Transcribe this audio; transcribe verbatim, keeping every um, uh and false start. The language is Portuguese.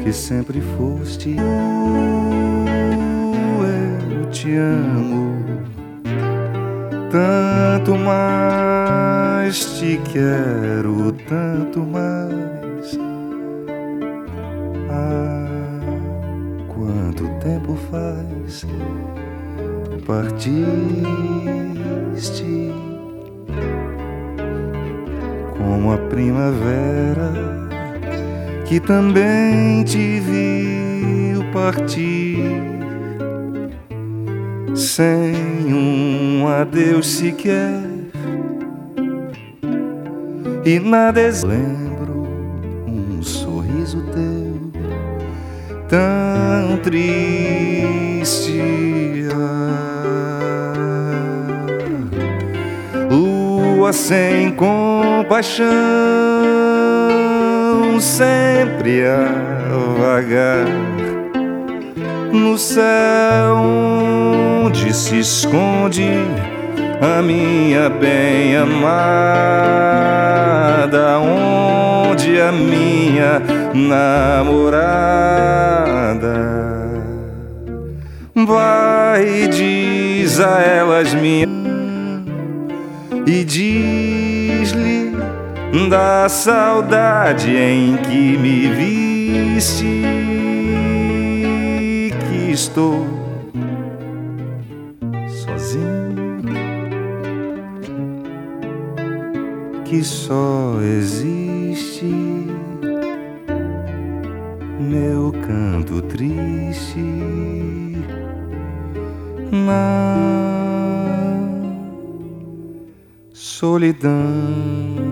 que sempre foste. Eu te amo, tanto mais te quero, tanto mais. Ah, quanto tempo faz partiste, como a primavera que também te viu partir, sem um adeus sequer, e nada é. Lembro um sorriso teu tão triste, ah, lua sem compaixão, sempre a vagar no céu onde se esconde a minha bem-amada, onde a minha namorada. Vai e diz a elas minha, e diz-lhe da saudade em que me viste, que estou sozinho, que só existe meu canto triste na solidão.